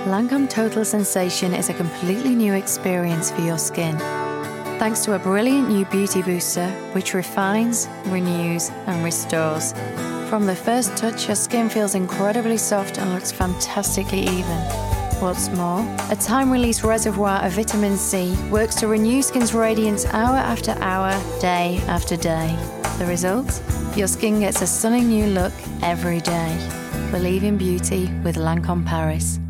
Lancome Total Sensation is a completely new experience for your skin. Thanks to a brilliant new beauty booster, which refines, renews, and restores. From the first touch, your skin feels incredibly soft and looks fantastically even. What's more, a time-release reservoir of vitamin C works to renew skin's radiance hour after hour, day after day. The result? Your skin gets a stunning new look every day. Believe in beauty with Lancome Paris.